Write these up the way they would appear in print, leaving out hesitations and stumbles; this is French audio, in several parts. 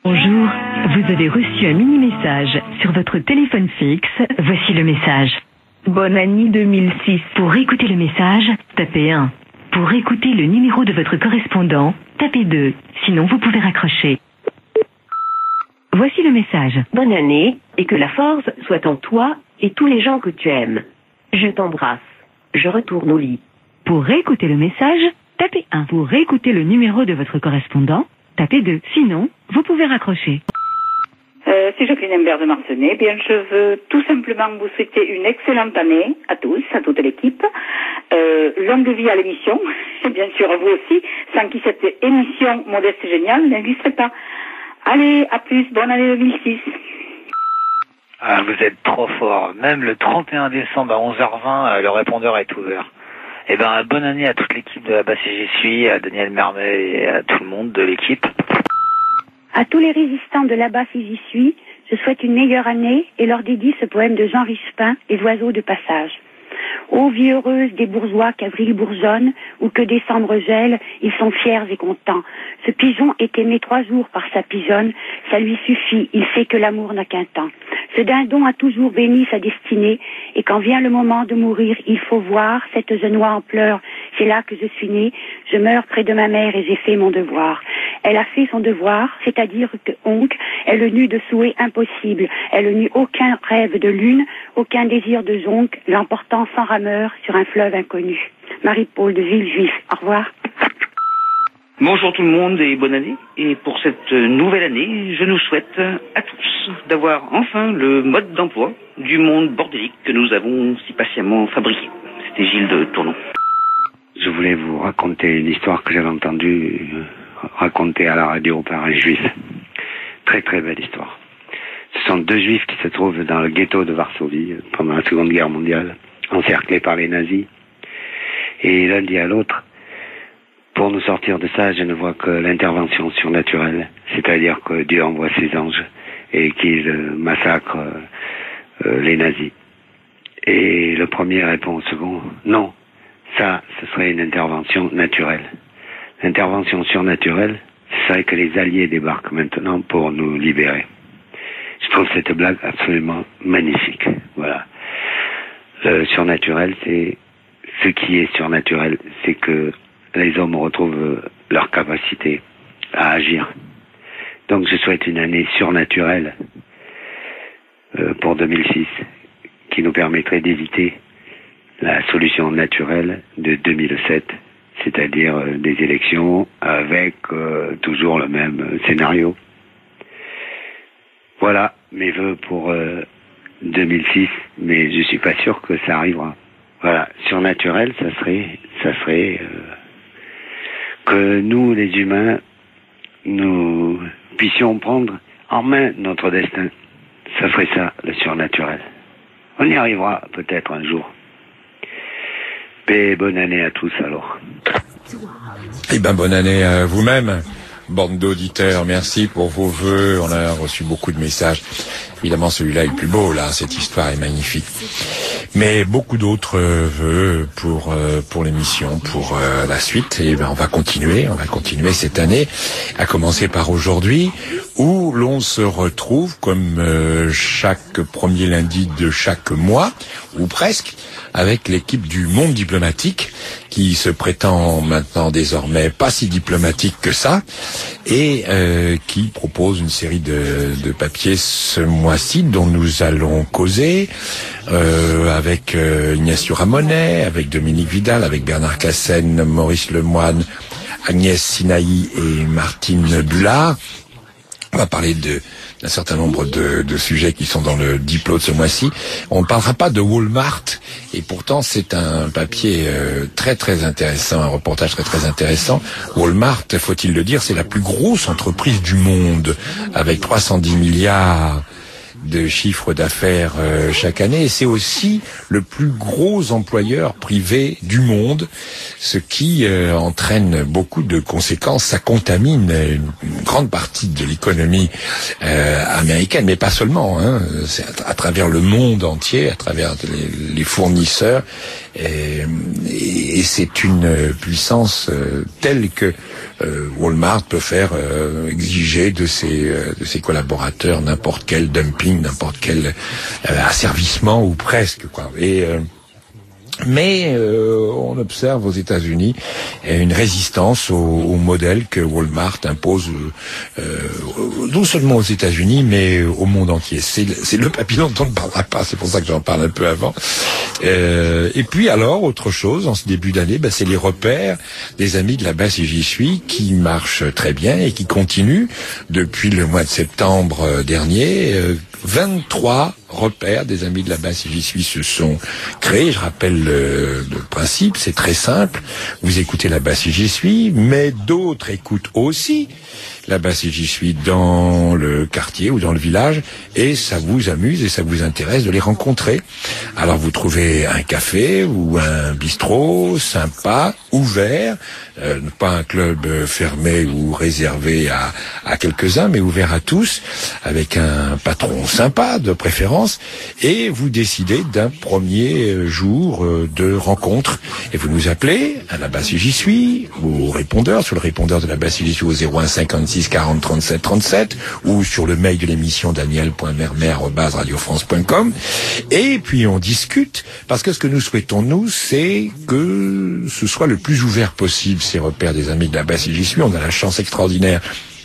Bonjour, vous avez reçu un mini-message sur votre téléphone fixe. Voici le message. Bonne année 2006. Pour écouter le message, tapez 1. Pour écouter le numéro de votre correspondant, tapez 2. Sinon, vous pouvez raccrocher. Voici le message. Bonne année et que la force soit en toi et tous les gens que tu aimes. Je t'embrasse. Je retourne au lit. Pour réécouter le message, tapez 1. Pour réécouter le numéro de votre correspondant, tapez 2. Sinon, vous pouvez raccrocher. C'est Jacqueline Imbert de Marcenay. Bien, je veux tout simplement vous souhaiter une excellente année à tous, à toute l'équipe. Longue vie à l'émission, et bien sûr à vous aussi, sans qui cette émission modeste et géniale n'existerait pas. Allez, à plus, bonne année 2006. Ah, vous êtes trop fort. Même le 31 décembre à 11h20, le répondeur est ouvert. Eh ben, bonne année à toute l'équipe de la Basse et J'y suis, à Daniel Mermet et à tout le monde de l'équipe. À tous les résistants de la Basse et J'y suis, je souhaite une meilleure année et leur dédie ce poème de Jean Richepin, Les oiseaux de passage. Ô vie heureuse des bourgeois qu'avril bourgeonne, ou que décembre gèle, ils sont fiers et contents. Ce pigeon est aimé 3 jours par sa pigeonne, ça lui suffit, il sait que l'amour n'a qu'un temps. Ce dindon a toujours béni sa destinée, et quand vient le moment de mourir, il faut voir cette jeune oie en pleurs. C'est là que je suis née, je meurs près de ma mère et j'ai fait mon devoir. Elle a fait son devoir, c'est-à-dire que oncle, elle n'eut de souhait impossible, elle n'eut aucun rêve de lune, aucun désir de jonque, l'emportant sans rameur sur un fleuve inconnu. Marie-Paul de Villejuif, au revoir. Bonjour tout le monde et bonne année. Et pour cette nouvelle année, je nous souhaite à tous d'avoir enfin le mode d'emploi du monde bordélique que nous avons si patiemment fabriqué. C'était Gilles de Tournon. Je voulais vous raconter une histoire que j'avais entendue raconter à la radio par un juif. Très très belle histoire. Ce sont 2 juifs qui se trouvent dans le ghetto de Varsovie pendant la Seconde Guerre mondiale, encerclés par les nazis. Et l'un dit à l'autre: pour nous sortir de ça, je ne vois que l'intervention surnaturelle, c'est-à-dire que Dieu envoie ses anges et qu'il massacre les nazis. Et le premier répond au second: non, ça, ce serait une intervention naturelle. L'intervention surnaturelle, ce serait que les Alliés débarquent maintenant pour nous libérer. Je trouve cette blague absolument magnifique. Voilà. Le surnaturel, c'est ce qui est surnaturel, c'est que les hommes retrouvent leur capacité à agir. Donc je souhaite une année surnaturelle pour 2006 qui nous permettrait d'éviter la solution naturelle de 2007, c'est-à-dire des élections avec toujours le même scénario. Voilà mes vœux pour 2006, mais je suis pas sûr que ça arrivera. Voilà, surnaturel, ça serait que nous, les humains, nous puissions prendre en main notre destin. Ça ferait ça, le surnaturel. On y arrivera peut-être un jour. Et bonne année à tous alors. Eh ben, bonne année à vous-même, bande d'auditeurs. Merci pour vos vœux. On a reçu beaucoup de messages. Évidemment, celui-là est le plus beau, là. Cette histoire est magnifique. Mais beaucoup d'autres vœux pour l'émission, pour la suite. Et ben, on va continuer cette année, à commencer par aujourd'hui, où l'on se retrouve comme chaque premier lundi de chaque mois, ou presque, avec l'équipe du Monde diplomatique, qui se prétend maintenant désormais pas si diplomatique que ça, et qui propose une série de papiers ce mois-ci dont nous allons causer avec Ignacio Ramonet, avec Dominique Vidal, avec Bernard Cassen, Maurice Lemoine, Agnès Sinaï et Martine Bullard. On va parler d'un certain nombre de sujets qui sont dans le Diplo de ce mois-ci. On ne parlera pas de Walmart, et pourtant c'est un papier très très intéressant, un reportage très très intéressant. Walmart, faut-il le dire, c'est la plus grosse entreprise du monde, avec 310 milliards de chiffre d'affaires chaque année, et c'est aussi le plus gros employeur privé du monde, ce qui entraîne beaucoup de conséquences. Ça contamine une grande partie de l'économie américaine, mais pas seulement, hein. C'est à travers le monde entier, à travers les fournisseurs Et c'est une puissance telle que Walmart peut faire exiger de ses collaborateurs n'importe quel dumping, n'importe quel asservissement ou presque, quoi. Mais on observe aux États-Unis une résistance au modèle que Walmart impose non seulement aux États-Unis mais au monde entier. C'est le papillon dont on ne parlera pas, c'est pour ça que j'en parle un peu avant. Et puis alors, autre chose, en ce début d'année, c'est les repères des amis de la basse et j'y suis qui marchent très bien et qui continuent depuis le mois de septembre dernier. 23 repères des amis de la basse et j'y suis se sont créés. Je rappelle le principe, c'est très simple. Vous écoutez la basse et j'y suis, mais d'autres écoutent aussi la basse et j'y suis dans le quartier ou dans le village, et ça vous amuse et ça vous intéresse de les rencontrer. Alors vous trouvez un café ou un bistrot sympa, ouvert, pas un club fermé ou réservé à quelques-uns, mais ouvert à tous, avec un patron sympa de préférence, et vous décidez d'un premier jour de rencontre, et vous nous appelez à la basse et j'y suis, ou au répondeur, sur le répondeur de la basse et j'y suis au 01 56 40 37 37, ou sur le mail de l'émission daniel.mermer@radiofrance.com, et puis on discute, parce que ce que nous souhaitons, nous, c'est que ce soit le plus ouvert possible, ces repères des amis de la basse et j'y suis. On a la chance extraordinaire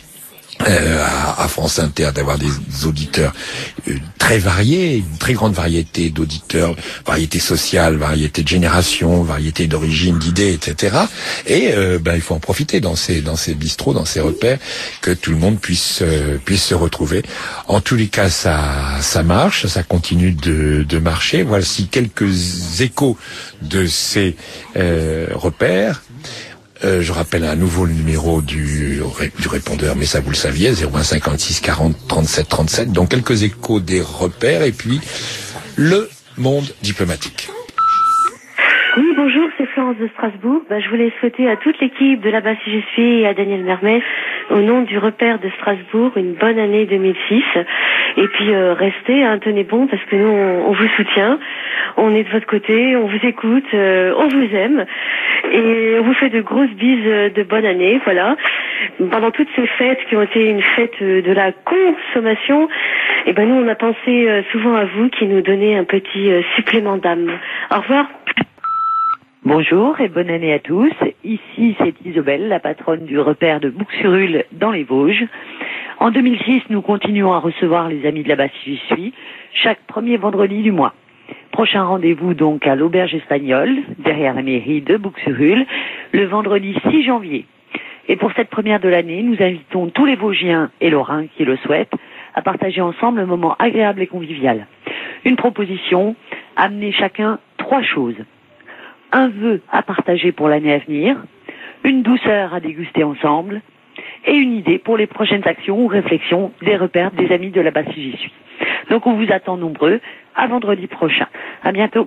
à France Inter d'avoir des auditeurs très variés, une très grande variété d'auditeurs, variété sociale, variété de génération, variété d'origine, d'idées, etc. Et il faut en profiter dans ces bistrots, dans ces repères, que tout le monde puisse se retrouver. En tous les cas, ça marche, ça continue de marcher. Voici quelques échos de ces repères. Je rappelle à nouveau le numéro du répondeur, mais ça vous le saviez, 01 56 40 37 37. Donc quelques échos des repères et puis le monde diplomatique. Oui, bonjour, c'est Florence de Strasbourg. Je voulais souhaiter à toute l'équipe de la basse et j'y suis et à Daniel Mermet, au nom du repère de Strasbourg, une bonne année 2006. Et puis restez, tenez bon, parce que nous on vous soutient, on est de votre côté, on vous écoute, on vous aime et on vous fait de grosses bises de bonne année, voilà. Pendant toutes ces fêtes qui ont été une fête de la consommation, nous on a pensé souvent à vous qui nous donnez un petit supplément d'âme. Au revoir. Bonjour et bonne année à tous. Ici c'est Isobel, la patronne du repère de Bouxurul dans les Vosges. En 2006, nous continuons à recevoir les amis de la basse j'y suis chaque premier vendredi du mois. Prochain rendez-vous donc à l'Auberge Espagnole, derrière la mairie de Bouxurul, le vendredi 6 janvier. Et pour cette première de l'année, nous invitons tous les Vosgiens et Lorrains qui le souhaitent à partager ensemble un moment agréable et convivial. Une proposition, amener chacun 3 choses. Un vœu à partager pour l'année à venir, une douceur à déguster ensemble, et une idée pour les prochaines actions ou réflexions des repères des amis de la basse j'y suis. Donc on vous attend nombreux à vendredi prochain. À bientôt.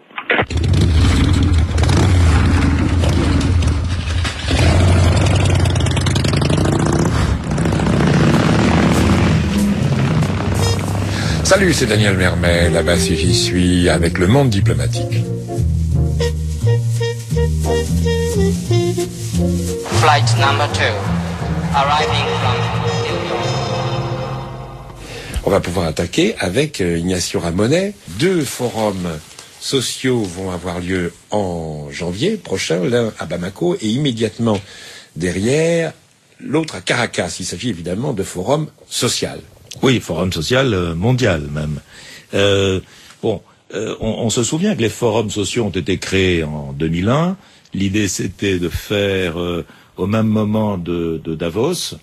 Salut, c'est Daniel Mermet, la basse et j'y suis avec le monde diplomatique. Flight number 2. Arriving from New York. On va pouvoir attaquer avec Ignacio Ramonet. 2 forums sociaux vont avoir lieu en janvier prochain, l'un à Bamako et immédiatement derrière l'autre à Caracas. Il s'agit évidemment de forum social. Oui, forum social mondial même. On se souvient que les forums sociaux ont été créés en 2001. L'idée c'était de faire au même moment de Davos,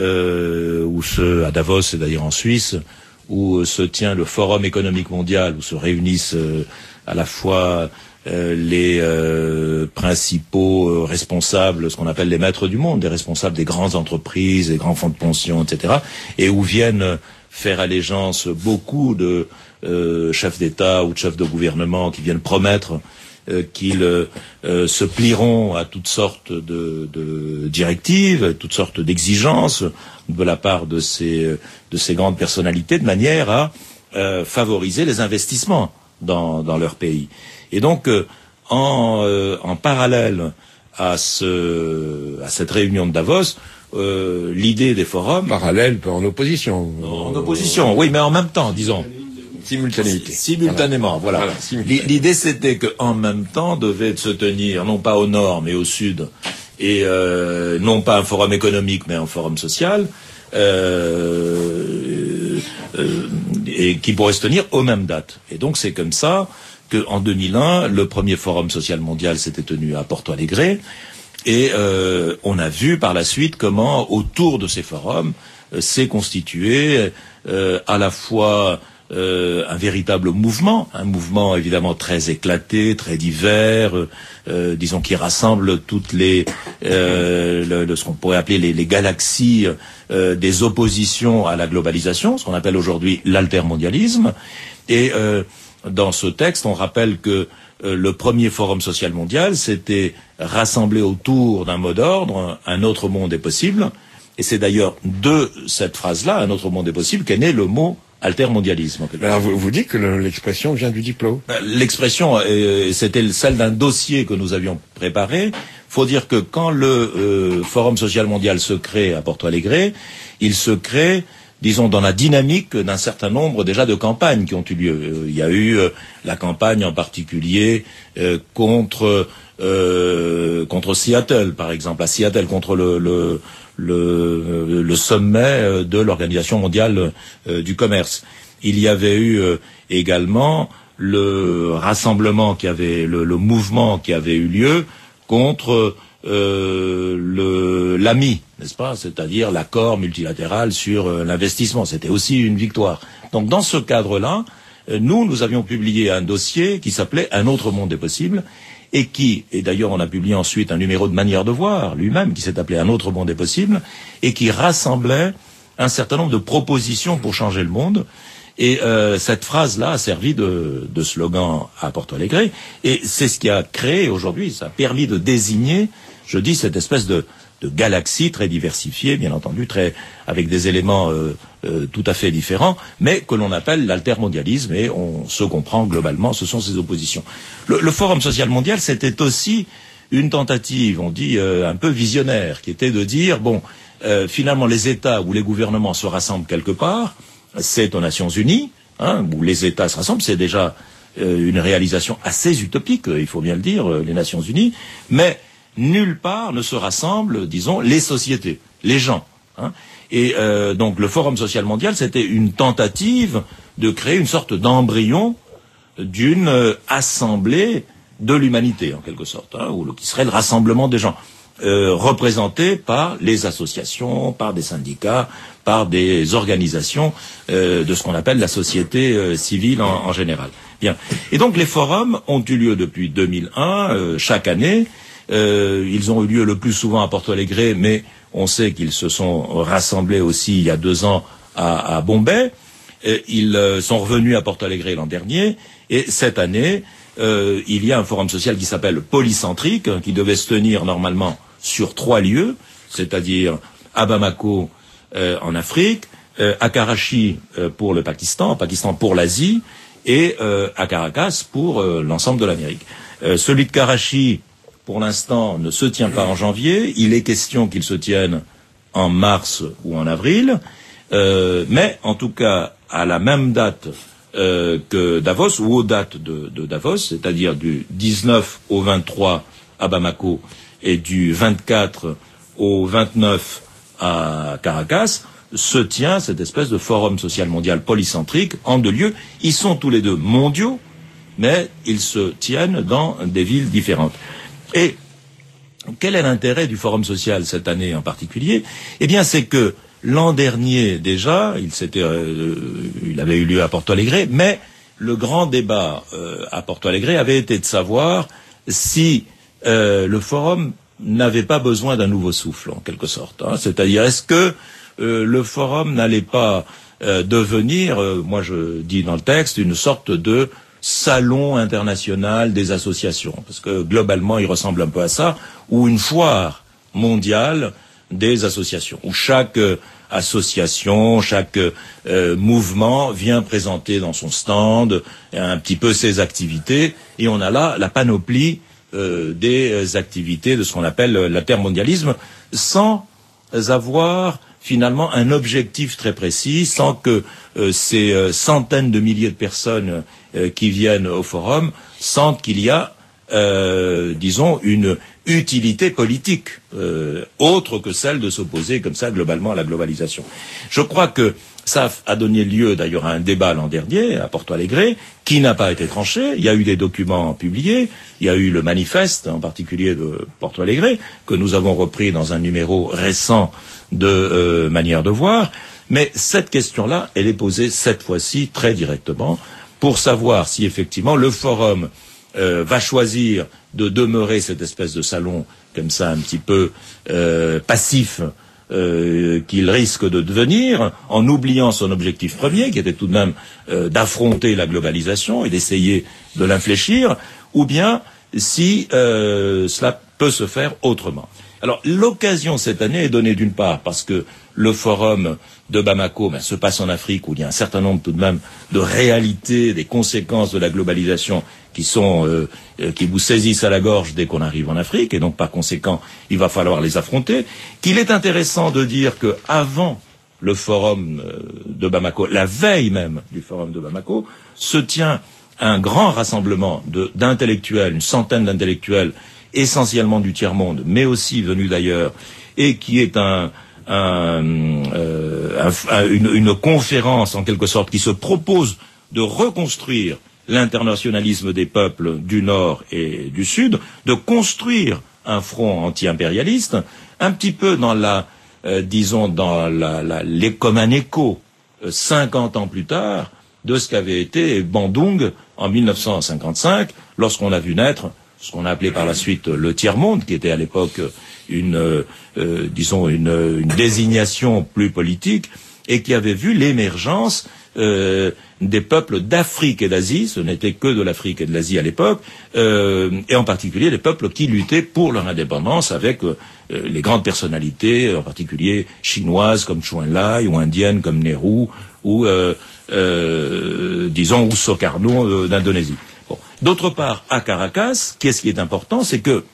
à Davos et d'ailleurs en Suisse, où se tient le Forum économique mondial, où se réunissent à la fois les principaux responsables, ce qu'on appelle les maîtres du monde, des responsables des grandes entreprises, des grands fonds de pension, etc., et où viennent faire allégeance beaucoup de chefs d'État ou de chefs de gouvernement qui viennent promettre qu'ils se plieront à toutes sortes de directives, toutes sortes d'exigences de la part de ces grandes personnalités, de manière à favoriser les investissements dans leur pays. Et donc, en parallèle à cette réunion de Davos, l'idée des forums... Parallèle, en opposition. En opposition, oui, mais en même temps, disons. Simultanément, voilà. L'idée, c'était qu'en même temps, devait se tenir, non pas au nord, mais au sud, et non pas un forum économique, mais un forum social, et qui pourrait se tenir aux mêmes dates. Et donc, c'est comme ça qu'en 2001, le premier forum social mondial s'était tenu à Porto Alegre, et on a vu par la suite comment, autour de ces forums, s'est constitué à la fois un véritable mouvement, un mouvement évidemment très éclaté, très divers, disons qui rassemble toutes les ce qu'on pourrait appeler les galaxies des oppositions à la globalisation, ce qu'on appelle aujourd'hui l'altermondialisme. Et dans ce texte, on rappelle que le premier forum social mondial s'était rassemblé autour d'un mot d'ordre, un autre monde est possible. Et c'est d'ailleurs de cette phrase-là, un autre monde est possible, qu'est né le mot altermondialisme. Alors vous dites que l'expression vient du diplôme. L'expression, c'était celle d'un dossier que nous avions préparé. Faut dire que quand le Forum social mondial se crée à Porto Alegre, il se crée, disons, dans la dynamique d'un certain nombre déjà de campagnes qui ont eu lieu. Il y a eu la campagne en particulier contre Seattle, par exemple, à Seattle, contre le sommet de l'Organisation mondiale du commerce. Il y avait eu également le rassemblement le mouvement qui avait eu lieu contre l'AMI, n'est-ce pas, c'est-à-dire l'accord multilatéral sur l'investissement. C'était aussi une victoire. Donc dans ce cadre-là, nous avions publié un dossier qui s'appelait Un autre monde est possible, et d'ailleurs on a publié ensuite un numéro de Manière de voir, lui-même, qui s'est appelé Un autre monde est possible, et qui rassemblait un certain nombre de propositions pour changer le monde. Et cette phrase-là a servi de slogan à Porto Alegre, et c'est ce qui a créé aujourd'hui, ça a permis de désigner, je dis, cette espèce de galaxie très diversifiée, bien entendu, avec des éléments tout à fait différents, mais que l'on appelle l'altermondialisme, et on se comprend globalement, ce sont ces oppositions. Le Forum social mondial, c'était aussi une tentative, on dit un peu visionnaire, qui était de dire, finalement les États ou les gouvernements se rassemblent quelque part, c'est aux Nations Unies, où les États se rassemblent, c'est déjà une réalisation assez utopique, il faut bien le dire, les Nations Unies, mais nulle part ne se rassemblent, disons, les sociétés, les gens. Et donc le Forum social mondial, c'était une tentative de créer une sorte d'embryon d'une assemblée de l'humanité, en quelque sorte, qui serait le rassemblement des gens, représentés par les associations, par des syndicats, par des organisations de ce qu'on appelle la société civile en général. Bien. Et donc les forums ont eu lieu depuis 2001, chaque année. Ils ont eu lieu le plus souvent à Porto Alegre, mais on sait qu'ils se sont rassemblés aussi il y a 2 ans à Bombay. Ils sont revenus à Porto Alegre l'an dernier, et cette année, il y a un forum social qui s'appelle Polycentrique, qui devait se tenir normalement sur 3 lieux, c'est-à-dire à Bamako en Afrique, à Karachi pour le Pakistan pour l'Asie, et à Caracas pour l'ensemble de l'Amérique. Celui de Karachi, pour l'instant, ne se tient pas en janvier. Il est question qu'il se tienne en mars ou en avril. Mais, en tout cas, à la même date que Davos, ou aux dates de Davos, c'est-à-dire du 19 au 23 à Bamako et du 24 au 29 à Caracas, se tient cette espèce de forum social mondial polycentrique en 2 lieux. Ils sont tous les 2 mondiaux, mais ils se tiennent dans des villes différentes. Et quel est l'intérêt du Forum social cette année en particulier? Eh bien, c'est que l'an dernier déjà, il avait eu lieu à Porto Alegre, mais le grand débat à Porto Alegre avait été de savoir si le Forum n'avait pas besoin d'un nouveau souffle, en quelque sorte. C'est-à-dire, est-ce que le Forum n'allait pas devenir, moi je dis dans le texte, une sorte de salon international des associations, parce que globalement il ressemble un peu à ça, ou une foire mondiale des associations, où chaque association, chaque mouvement vient présenter dans son stand un petit peu ses activités, et on a là la panoplie des activités de ce qu'on appelle l'intermondialisme, sans avoir finalement un objectif très précis, sans que ces centaines de milliers de personnes qui viennent au forum sentent qu'il y a, disons, une utilité politique autre que celle de s'opposer comme ça globalement à la globalisation. Je crois que ça a donné lieu d'ailleurs à un débat l'an dernier à Porto Alegre qui n'a pas été tranché. Il y a eu des documents publiés, il y a eu le manifeste en particulier de Porto Alegre que nous avons repris dans un numéro récent de Manière de voir, mais cette question-là, elle est posée cette fois-ci très directement pour savoir si effectivement le forum va choisir de demeurer cette espèce de salon comme ça un petit peu passif qu'il risque de devenir, en oubliant son objectif premier, qui était tout de même d'affronter la globalisation et d'essayer de l'infléchir, ou bien si cela peut se faire autrement. Alors l'occasion cette année est donnée d'une part parce que le forum de Bamako se passe en Afrique, où il y a un certain nombre tout de même de réalités, des conséquences de la globalisation qui sont qui vous saisissent à la gorge dès qu'on arrive en Afrique, et donc par conséquent il va falloir les affronter. Qu'il est intéressant de dire que avant le forum de Bamako, la veille même du forum de Bamako, se tient un grand rassemblement d'intellectuels, une centaine d'intellectuels, essentiellement du tiers-monde, mais aussi venus d'ailleurs, et qui est une conférence en quelque sorte qui se propose de reconstruire l'internationalisme des peuples du Nord et du Sud, de construire un front anti-impérialiste, un petit peu dans comme un écho 50 ans plus tard de ce qu'avait été Bandung en 1955, lorsqu'on a vu naître ce qu'on a appelé par la suite le tiers-monde, qui était à l'époque une désignation plus politique, et qui avait vu l'émergence des peuples d'Afrique et d'Asie, ce n'était que de l'Afrique et de l'Asie à l'époque, et en particulier les peuples qui luttaient pour leur indépendance avec les grandes personnalités, en particulier chinoises comme Chou En-lai, ou indiennes comme Nehru, ou ou Sukarno d'Indonésie. Bon. D'autre part, à Caracas, qu'est-ce qui est important, c'est que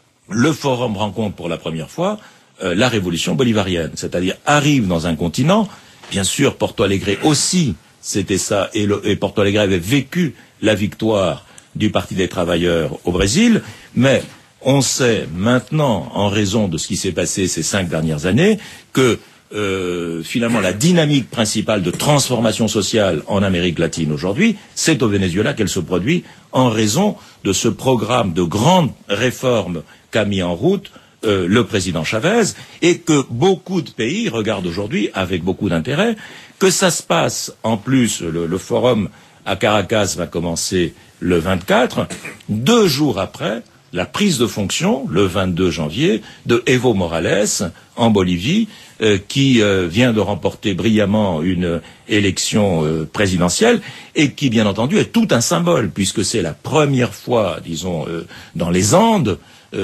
le forum rencontre pour la première fois la révolution bolivarienne, c'est-à-dire arrive dans un continent. Bien sûr, Porto Alegre aussi, c'était ça, et Porto Alegre avait vécu la victoire du Parti des travailleurs au Brésil, mais on sait maintenant, en raison de ce qui s'est passé ces 5 dernières années, que finalement la dynamique principale de transformation sociale en Amérique latine aujourd'hui, c'est au Venezuela qu'elle se produit en raison de ce programme de grandes réformes qu'a mis en route le président Chavez, et que beaucoup de pays regardent aujourd'hui avec beaucoup d'intérêt. Que ça se passe, en plus, le forum à Caracas va commencer le 24, 2 jours après la prise de fonction, le 22 janvier, de Evo Morales en Bolivie, qui vient de remporter brillamment une élection présidentielle, et qui, bien entendu, est tout un symbole, puisque c'est la première fois, disons, dans les Andes,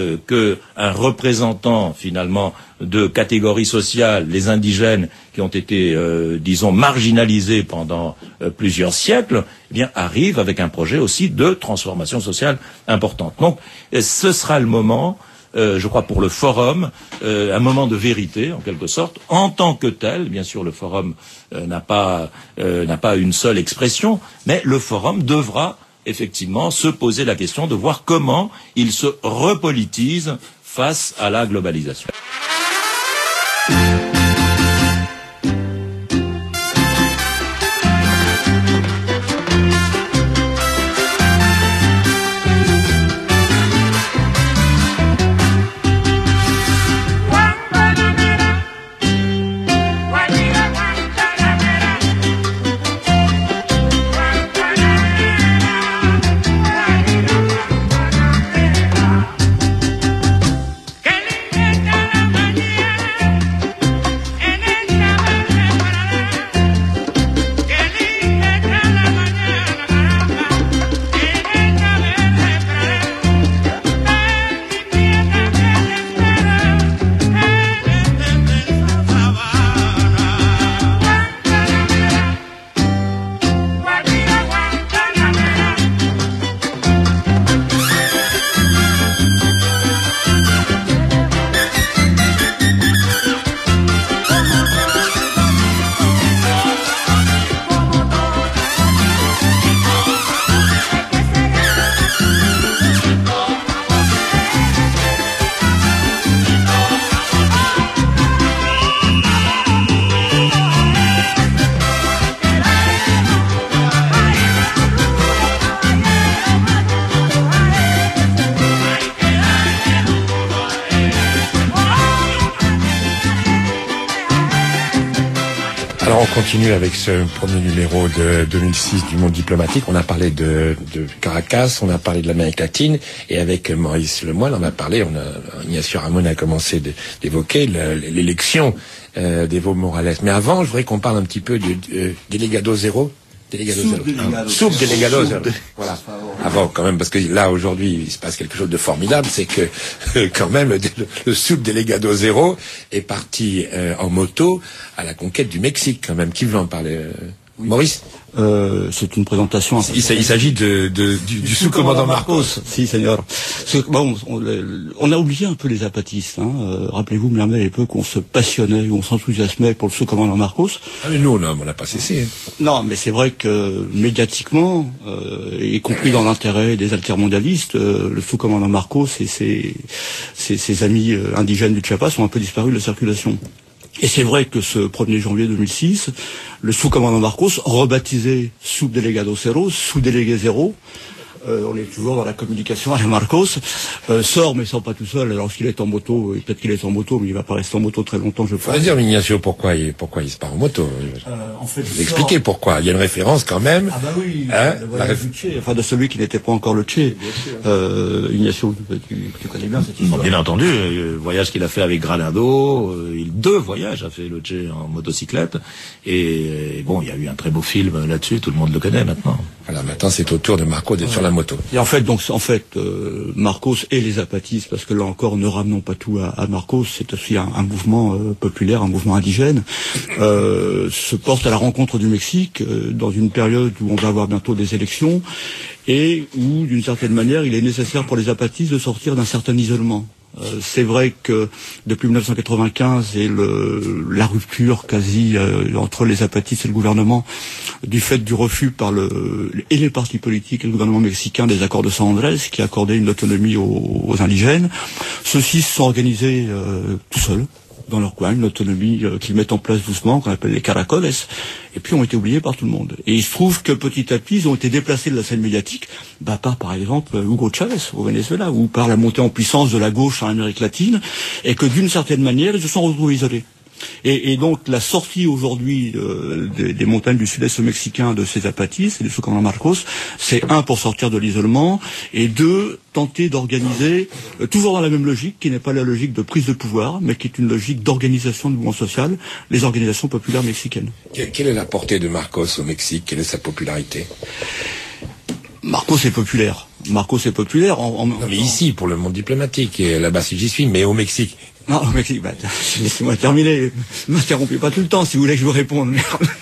qu'un représentant finalement de catégories sociales, les indigènes qui ont été, disons, marginalisés pendant plusieurs siècles, eh bien, arrive avec un projet aussi de transformation sociale importante. Donc, ce sera le moment, je crois, pour le forum, un moment de vérité, en quelque sorte, en tant que tel. Bien sûr, le forum n'a pas une seule expression, mais le forum devra effectivement se poser la question de voir comment il se repolitise face à la globalisation. Qué linda está la Alors on continue avec ce premier numéro de 2006 du Monde diplomatique. On a parlé de Caracas, on a parlé de l'Amérique latine, et avec Maurice Lemoine, Ignacio Ramon a commencé d'évoquer l'élection d'Evo Morales. Mais avant, je voudrais qu'on parle un petit peu du Delegado Zero. Subdelegado Zero. Voilà. Avant, quand même, parce que là, aujourd'hui, il se passe quelque chose de formidable, c'est que, quand même, le Subdelegado Zero est parti en moto à la conquête du Mexique, quand même. Qui veut en parler? Maurice? C'est une présentation. Il s'agit du sous-commandant Marcos. Si, seigneur. Bon, on a oublié un peu les apatistes. Rappelez-vous, Mermet, à l'époque, on se passionnait, on s'enthousiasmait pour le sous-commandant Marcos. Ah, mais nous, on n'a pas cessé. Non, mais c'est vrai que médiatiquement, y compris dans l'intérêt des altermondialistes, le sous-commandant Marcos et ses amis indigènes du Chiapas ont un peu disparu de la circulation. Et c'est vrai que ce 1er janvier 2006, le sous-commandant Marcos, rebaptisé Subdelegado Zero, sous-délégué zéro, on est toujours dans la communication à la Marcos, sort, mais sort pas tout seul, alors qu'il est en moto, et peut-être qu'il est en moto, mais il va pas rester en moto très longtemps, je pense. Faut dire, Ignacio, pourquoi il se part en moto? En fait, expliquez pourquoi. Il y a une référence quand même. Ah bah oui, le voyage du Che, enfin de celui qui n'était pas encore le Che. Ignacio, tu connais bien cette histoire. Bien entendu, le voyage qu'il a fait avec Granado, 2 voyages a fait le Che en motocyclette, et bon, il y a eu un très beau film là-dessus, tout le monde le connaît maintenant. Voilà, maintenant c'est au tour de Marcos d'être sur la moto. Et en fait, Marcos et les apatistes, parce que là encore, ne ramenons pas tout à Marcos, c'est aussi un mouvement populaire, un mouvement indigène, se porte à la rencontre du Mexique dans une période où on va avoir bientôt des élections et où, d'une certaine manière, il est nécessaire pour les apatistes de sortir d'un certain isolement. C'est vrai que depuis 1995 et la rupture quasi entre les apatistes et le gouvernement, du fait du refus par et les partis politiques et le gouvernement mexicain des accords de San Andrés qui accordaient une autonomie aux indigènes, ceux-ci se sont organisés tout seuls dans leur coin, une autonomie qu'ils mettent en place doucement, qu'on appelle les caracoles, et puis ont été oubliés par tout le monde. Et il se trouve que petit à petit, ils ont été déplacés de la scène médiatique, par exemple Hugo Chavez au Venezuela, ou par la montée en puissance de la gauche en Amérique latine, et que d'une certaine manière, ils se sont retrouvés isolés. Et donc la sortie aujourd'hui des montagnes du sud-est mexicain de ces apatistes et de sous-commandant Marcos, c'est 1 pour sortir de l'isolement, et 2 tenter d'organiser, toujours dans la même logique, qui n'est pas la logique de prise de pouvoir, mais qui est une logique d'organisation du mouvement social, les organisations populaires mexicaines. Quelle est la portée de Marcos au Mexique? Quelle est sa popularité? Marcos est populaire. Non, mais ici, pour le monde diplomatique, et là-bas si j'y suis, mais au Mexique. Non, au Mexique, laissez-moi terminer. Ne m'interrompez pas tout le temps si vous voulez que je vous réponde.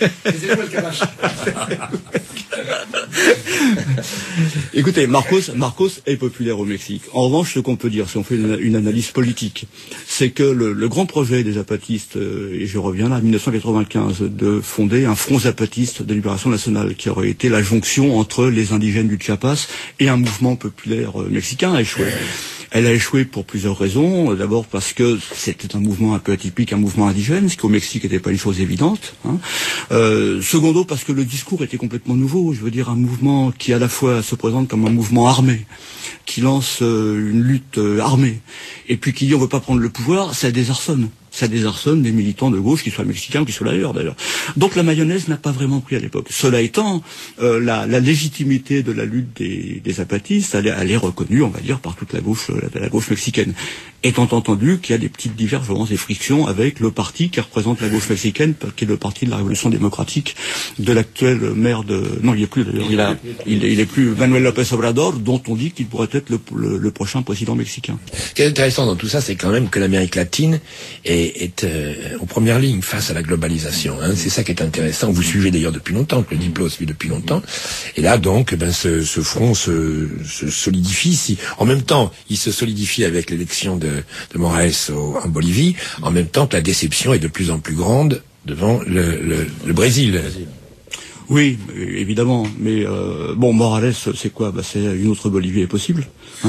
Écoutez, Marcos est populaire au Mexique. En revanche, ce qu'on peut dire, si on fait une analyse politique, c'est que le grand projet des zapatistes, et je reviens là, en 1995, de fonder un front zapatiste de libération nationale, qui aurait été la jonction entre les indigènes du Chiapas et un mouvement populaire mexicain, a échoué. Elle a échoué pour plusieurs raisons. D'abord parce que c'était un mouvement un peu atypique, un mouvement indigène, ce qui au Mexique n'était pas une chose évidente. Secondo, parce que le discours était complètement nouveau. Je veux dire, un mouvement qui à la fois se présente comme un mouvement armé, qui lance une lutte armée, et puis qui dit on veut pas prendre le pouvoir, ça désarçonne. Ça désarçonne des militants de gauche, qu'ils soient mexicains ou qu'ils soient ailleurs d'ailleurs. Donc la mayonnaise n'a pas vraiment pris à l'époque. Cela étant, la légitimité de la lutte des zapatistes, elle est reconnue, on va dire, par toute la gauche mexicaine. Étant entendu qu'il y a des petites divergences, des frictions avec le parti qui représente la gauche mexicaine, qui est le parti de la Révolution démocratique de l'actuel maire de... Non, il est plus d'ailleurs. Il est plus Manuel López Obrador, dont on dit qu'il pourrait être le prochain président mexicain. Ce qui est intéressant dans tout ça, c'est quand même que l'Amérique latine est en première ligne face à la globalisation. C'est ça qui est intéressant. Vous suivez d'ailleurs depuis longtemps, que le Diplo suit depuis longtemps. Et là, donc, ce front se solidifie. En même temps, il se solidifie avec l'élection de Morales en Bolivie, en même temps que la déception est de plus en plus grande devant le Brésil. Oui, évidemment. Mais bon, Morales, c'est quoi? C'est une autre Bolivie est possible. Hein.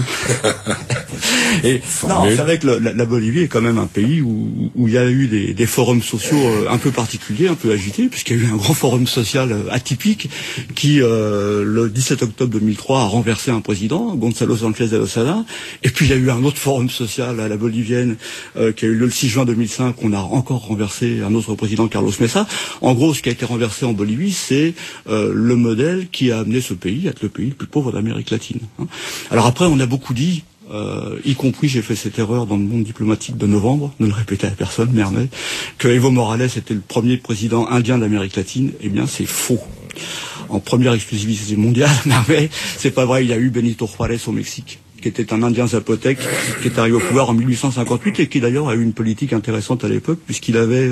Et non, c'est vrai que la Bolivie est quand même un pays où il y a eu des forums sociaux un peu particuliers, un peu agités, puisqu'il y a eu un grand forum social atypique qui, le 17 octobre 2003, a renversé un président, Gonzalo Sánchez de Lozada. Et puis il y a eu un autre forum social à la bolivienne qui a eu lieu le 6 juin 2005. On a encore renversé un autre président, Carlos Mesa. En gros, ce qui a été renversé en Bolivie, c'est le modèle qui a amené ce pays à être le pays le plus pauvre d'Amérique latine. Hein. Alors après, on a beaucoup dit, y compris j'ai fait cette erreur dans le monde diplomatique de novembre, ne le répétez à personne, Mermet, que Evo Morales était le premier président indien d'Amérique latine. Eh bien, c'est faux. En première exclusivité mondiale, Mermet, c'est pas vrai, il y a eu Benito Juárez au Mexique, qui était un Indien zapotèque, qui est arrivé au pouvoir en 1858 et qui d'ailleurs a eu une politique intéressante à l'époque, puisqu'il avait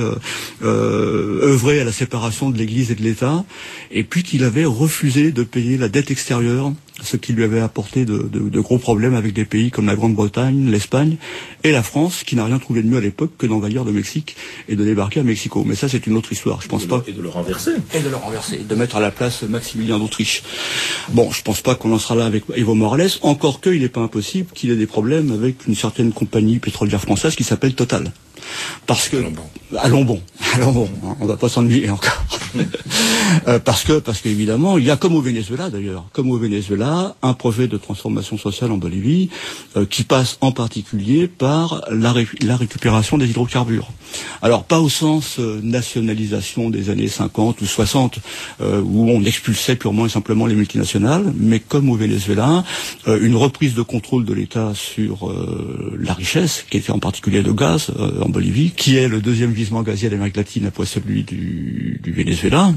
œuvré à la séparation de l'Église et de l'État, et puis qu'il avait refusé de payer la dette extérieure, ce qui lui avait apporté de gros problèmes avec des pays comme la Grande-Bretagne, l'Espagne et la France, qui n'a rien trouvé de mieux à l'époque que d'envahir le Mexique et de débarquer à Mexico. Mais ça, c'est une autre histoire. Je pense pas. Et de le renverser. Et de le renverser, de mettre à la place Maximilien d'Autriche. Bon, je pense pas qu'on en sera là avec Evo Morales, encore qu'il n'est pas impossible qu'il ait des problèmes avec une certaine compagnie pétrolière française qui s'appelle Total. Parce que allons bon, on va pas s'ennuyer encore. parce que évidemment, il y a comme au Venezuela d'ailleurs, un projet de transformation sociale en Bolivie qui passe en particulier par la récupération des hydrocarbures. Alors pas au sens nationalisation des années 50 ou 60 où on expulsait purement et simplement les multinationales, mais comme au Venezuela, une reprise de contrôle de l'État sur la richesse, qui était en particulier de gaz en Bolivie, qui est le deuxième gisement gazier d'Amérique latine après celui du Venezuela,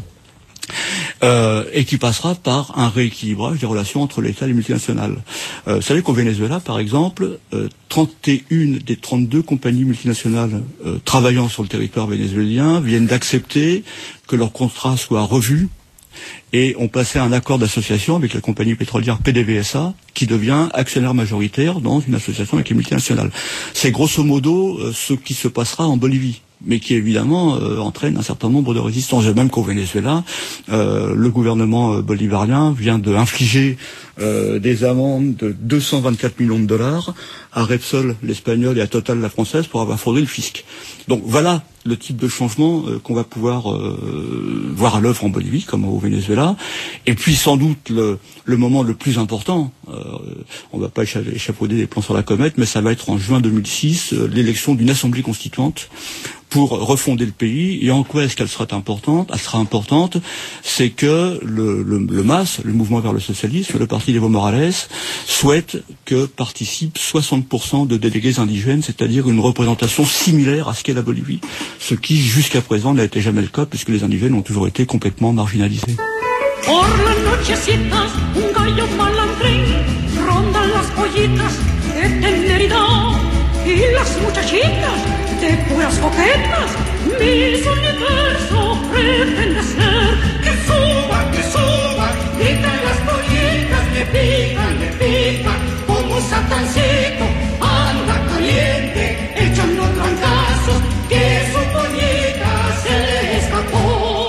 et qui passera par un rééquilibrage des relations entre l'État et les multinationales. Vous savez qu'au Venezuela, par exemple, 31 des 32 compagnies multinationales travaillant sur le territoire vénézuélien viennent d'accepter que leur contrat soit revu et ont passé un accord d'association avec la compagnie pétrolière PDVSA, qui devient actionnaire majoritaire dans une association avec les multinationales. C'est grosso modo ce qui se passera en Bolivie, mais qui évidemment entraîne un certain nombre de résistances. Et même qu'au Venezuela, le gouvernement bolivarien vient de infliger des amendes de 224 millions de dollars à Repsol, l'espagnol, et à Total, la française, pour avoir fraudé le fisc. Donc voilà le type de changement qu'on va pouvoir voir à l'œuvre en Bolivie, comme au Venezuela. Et puis sans doute le moment le plus important, on va pas échafauder des plans sur la comète, mais ça va être en juin 2006, l'élection d'une assemblée constituante pour refonder le pays. Et en quoi est-ce qu'elle sera importante? Elle sera importante, c'est que le MAS, le mouvement vers le socialisme, le parti d'Evo Morales, souhaite que participent 60% de délégués indigènes, c'est-à-dire une représentation similaire à ce qu'est la Bolivie. Ce qui, jusqu'à présent, n'a été jamais le cas, puisque les indigènes ont toujours été complètement marginalisés. Por las nochecitas, un gallo malandrín ronda las pollitas de teneridad y las muchachitas de puras coquetas. Mi universo pretende ser que suba, pican las pollitas, le pican, como un satancito anda caliente, echando trancazos que su pollita se le escapó.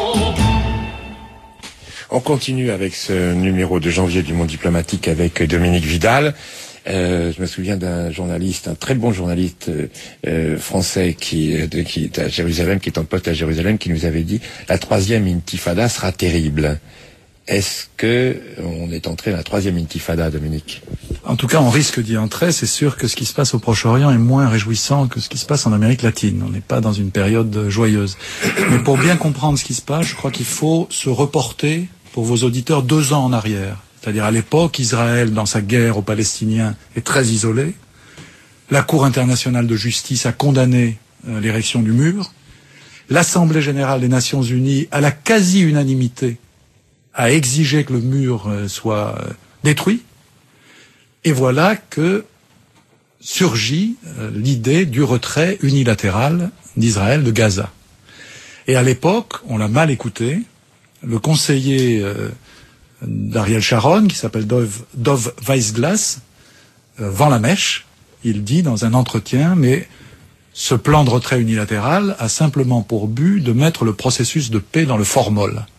On continue avec ce numéro de janvier du Monde diplomatique avec Dominique Vidal. Je me souviens d'un journaliste, un très bon journaliste français qui est à Jérusalem, qui est en poste à Jérusalem, qui nous avait dit la troisième intifada sera terrible. Est-ce que on est entré dans la troisième intifada, Dominique? En tout cas, on risque d'y entrer. C'est sûr que ce qui se passe au Proche-Orient est moins réjouissant que ce qui se passe en Amérique latine. On n'est pas dans une période joyeuse. Mais pour bien comprendre ce qui se passe, je crois qu'il faut se reporter, pour vos auditeurs, 2 ans en arrière. C'est-à-dire à l'époque, Israël, dans sa guerre aux Palestiniens, est très isolé. La Cour internationale de justice a condamné l'érection du mur. L'Assemblée générale des Nations unies, à la quasi-unanimité, a exigé que le mur soit détruit. Et voilà que surgit l'idée du retrait unilatéral d'Israël de Gaza. Et à l'époque, on l'a mal écouté. Le conseiller d'Ariel Sharon, qui s'appelle Dov Weissglass, vend la mèche. Il dit dans un entretien, mais ce plan de retrait unilatéral a simplement pour but de mettre le processus de paix dans le formol.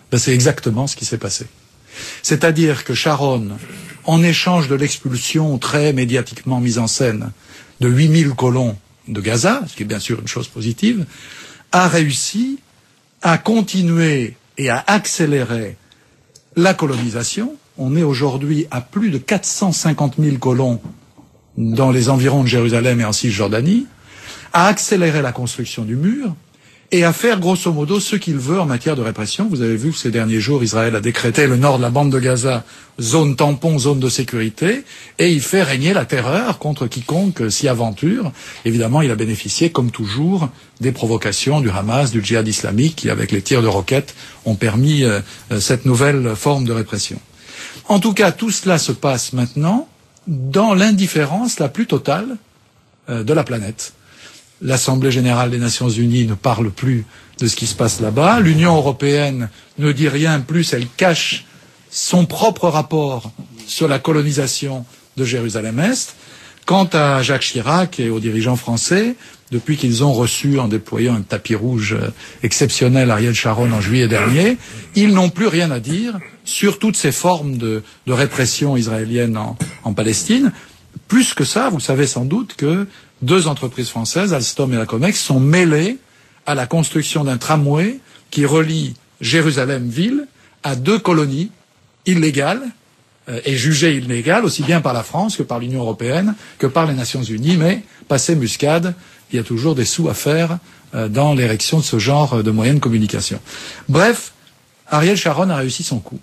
Ben, c'est exactement ce qui s'est passé. C'est-à-dire que Sharon, en échange de l'expulsion très médiatiquement mise en scène de 8000 colons de Gaza, ce qui est bien sûr une chose positive, a réussi à continuer et à accélérer la colonisation. On est aujourd'hui à plus de 450 000 colons dans les environs de Jérusalem et en Cisjordanie, à accélérer la construction du mur et à faire grosso modo ce qu'il veut en matière de répression. Vous avez vu que ces derniers jours, Israël a décrété le nord de la bande de Gaza zone tampon, zone de sécurité, et il fait régner la terreur contre quiconque s'y aventure. Évidemment, il a bénéficié, comme toujours, des provocations du Hamas, du djihad islamique, qui, avec les tirs de roquettes, ont permis cette nouvelle forme de répression. En tout cas, tout cela se passe maintenant dans l'indifférence la plus totale de la planète. L'Assemblée générale des Nations unies ne parle plus de ce qui se passe là-bas. L'Union européenne ne dit rien plus, elle cache son propre rapport sur la colonisation de Jérusalem-Est. Quant à Jacques Chirac et aux dirigeants français, depuis qu'ils ont reçu, en déployant un tapis rouge exceptionnel, Ariel Sharon en juillet dernier, ils n'ont plus rien à dire sur toutes ces formes de répression israélienne en Palestine. Plus que ça, vous savez sans doute que 2 entreprises françaises, Alstom et la Comex, sont mêlées à la construction d'un tramway qui relie Jérusalem-Ville à 2 colonies illégales et jugées illégales aussi bien par la France que par l'Union européenne que par les Nations unies. Mais, passé Muscade, il y a toujours des sous à faire dans l'érection de ce genre de moyens de communication. Bref, Ariel Sharon a réussi son coup.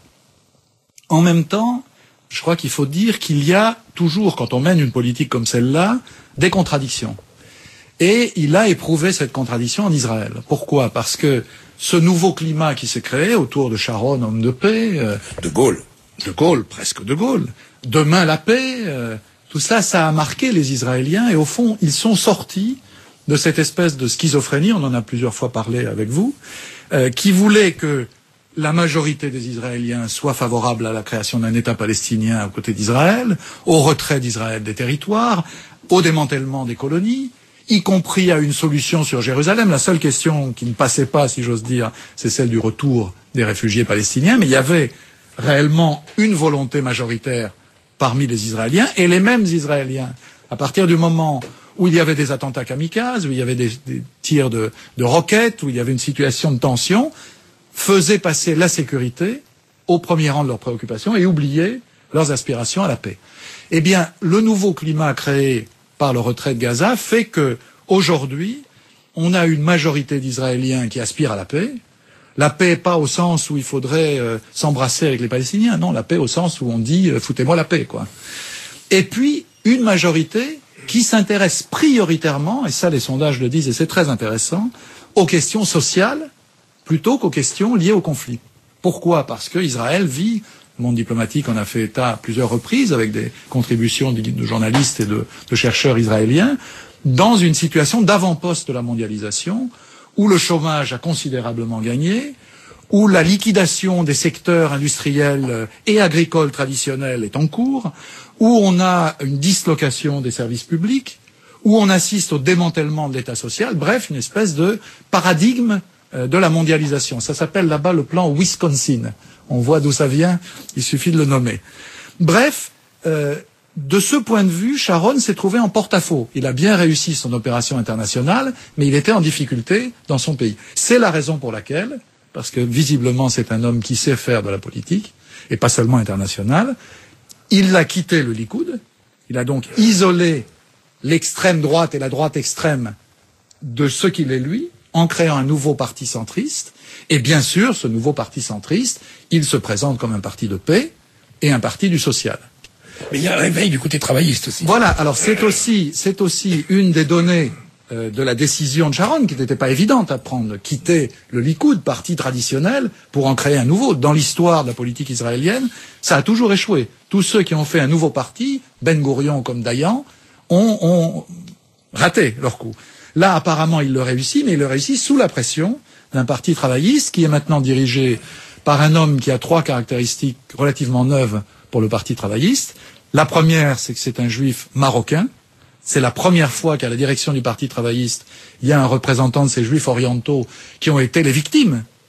En même temps, je crois qu'il faut dire qu'il y a toujours, quand on mène une politique comme celle-là, des contradictions. Et il a éprouvé cette contradiction en Israël. Pourquoi? Parce que ce nouveau climat qui s'est créé autour de Sharon, homme de paix, de Gaulle, presque de Gaulle, demain la paix, tout ça, ça a marqué les Israéliens et au fond, ils sont sortis de cette espèce de schizophrénie, on en a plusieurs fois parlé avec vous, qui voulait que la majorité des Israéliens soit favorable à la création d'un État palestinien aux côtés d'Israël, au retrait d'Israël des territoires, au démantèlement des colonies, y compris à une solution sur Jérusalem. La seule question qui ne passait pas, si j'ose dire, c'est celle du retour des réfugiés palestiniens, mais il y avait réellement une volonté majoritaire parmi les Israéliens, et les mêmes Israéliens, à partir du moment où il y avait des attentats kamikazes, où il y avait des tirs de roquettes, où il y avait une situation de tension, faisaient passer la sécurité au premier rang de leurs préoccupations et oubliaient leurs aspirations à la paix. Eh bien, le nouveau climat créé par le retrait de Gaza fait que, aujourd'hui, on a une majorité d'Israéliens qui aspirent à la paix. La paix, pas au sens où il faudrait s'embrasser avec les Palestiniens, non, la paix au sens où on dit foutez-moi la paix, quoi. Et puis, une majorité qui s'intéresse prioritairement, et ça les sondages le disent et c'est très intéressant, aux questions sociales plutôt qu'aux questions liées au conflit. Pourquoi? Parce que Israël vit, le monde diplomatique en a fait état à plusieurs reprises avec des contributions de journalistes et de chercheurs israéliens, dans une situation d'avant-poste de la mondialisation, où le chômage a considérablement gagné, où la liquidation des secteurs industriels et agricoles traditionnels est en cours, où on a une dislocation des services publics, où on assiste au démantèlement de l'État social, bref, une espèce de paradigme de la mondialisation. Ça s'appelle là-bas le plan Wisconsin. On voit d'où ça vient, il suffit de le nommer. Bref, de ce point de vue, Sharon s'est trouvé en porte-à-faux. Il a bien réussi son opération internationale, mais il était en difficulté dans son pays. C'est la raison pour laquelle, parce que visiblement c'est un homme qui sait faire de la politique, et pas seulement internationale, il a quitté le Likoud, il a donc isolé l'extrême droite et la droite extrême de ce qu'il est lui, en créant un nouveau parti centriste, et bien sûr, ce nouveau parti centriste, il se présente comme un parti de paix et un parti du social. Mais il y a un réveil du côté travailliste aussi. Voilà, alors c'est aussi une des données de la décision de Sharon, qui n'était pas évidente à prendre, quitter le Likoud, parti traditionnel, pour en créer un nouveau. Dans l'histoire de la politique israélienne, ça a toujours échoué. Tous ceux qui ont fait un nouveau parti, Ben Gourion comme Dayan, ont raté leur coup. Là, apparemment, il le réussit, mais il le réussit sous la pression d'un parti travailliste qui est maintenant dirigé par un homme qui a 3 caractéristiques relativement neuves pour le parti travailliste. La première, c'est que c'est un juif marocain. C'est la première fois qu'à la direction du parti travailliste, il y a un représentant de ces juifs orientaux qui ont été les victimes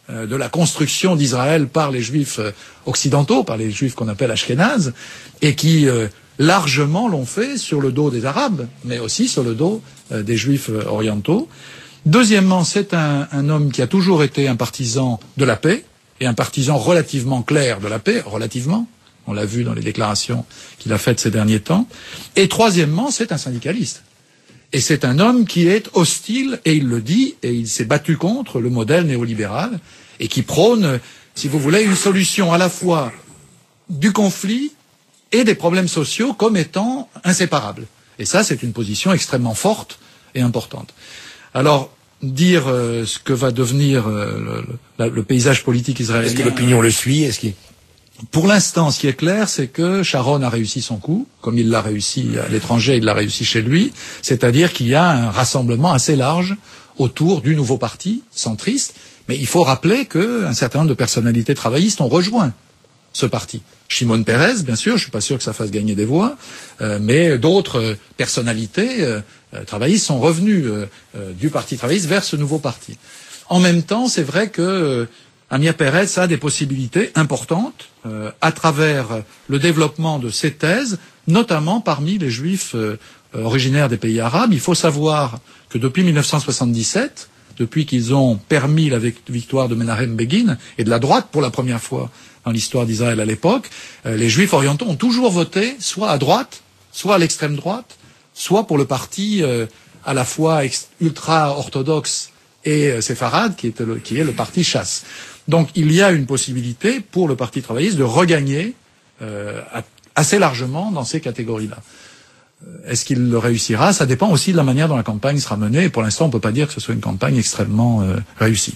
de la construction d'Israël par les Juifs occidentaux, par les Juifs qu'on appelle Ashkénazes, et qui largement l'ont fait sur le dos des Arabes, mais aussi sur le dos des Juifs orientaux. Deuxièmement, c'est un homme qui a toujours été un partisan de la paix, et un partisan relativement clair de la paix, relativement, on l'a vu dans les déclarations qu'il a faites ces derniers temps. Et troisièmement, c'est un syndicaliste. Et c'est un homme qui est hostile, et il le dit, et il s'est battu contre le modèle néolibéral, et qui prône, si vous voulez, une solution à la fois du conflit et des problèmes sociaux comme étant inséparables. Et ça, c'est une position extrêmement forte et importante. Alors, dire ce que va devenir le paysage politique israélien... Est-ce que l'opinion le suit? Pour l'instant, ce qui est clair, c'est que Sharon a réussi son coup, comme il l'a réussi à l'étranger, il l'a réussi chez lui, c'est-à-dire qu'il y a un rassemblement assez large autour du nouveau parti centriste, mais il faut rappeler qu'un certain nombre de personnalités travaillistes ont rejoint ce parti. Shimon Peres, bien sûr, je suis pas sûr que ça fasse gagner des voix, mais d'autres personnalités travaillistes sont revenus du parti travailliste vers ce nouveau parti. En même temps, c'est vrai que Amir Peretz a des possibilités importantes à travers le développement de ses thèses, notamment parmi les juifs originaires des pays arabes. Il faut savoir que depuis 1977, depuis qu'ils ont permis la victoire de Menahem Begin et de la droite pour la première fois dans l'histoire d'Israël à l'époque, les juifs orientaux ont toujours voté soit à droite, soit à l'extrême droite, soit pour le parti à la fois ultra-orthodoxe et séfarade, qui est le parti Chasse. Donc il y a une possibilité pour le Parti travailliste de regagner assez largement dans ces catégories-là. Est-ce qu'il le réussira? Ça dépend aussi de la manière dont la campagne sera menée. Et pour l'instant, on ne peut pas dire que ce soit une campagne extrêmement réussie.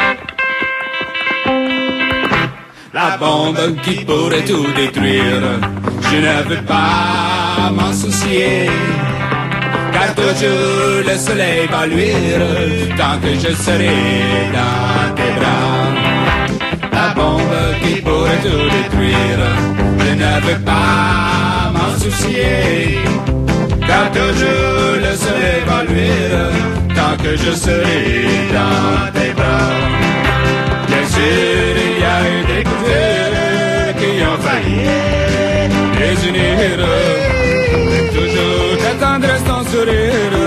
La bombe qui pourrait tout détruire, je ne veux pas m'en soucier. Car toujours le soleil va luire tant que je serai dans tes bras. La bombe qui pourrait tout détruire, je ne veux pas m'en soucier. Car toujours le soleil va luire tant que je serai dans tes bras. Bien sûr, il y a eu des coups qui ont failli les unir. Toujours t'attendre ton sourire,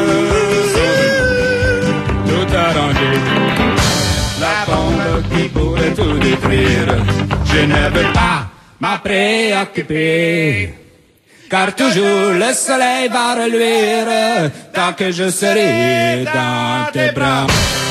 tout arrangé. La bombe qui pourrait tout détruire, je ne veux pas m'en préoccuper. Car toujours le soleil va reluire tant que je serai dans tes bras.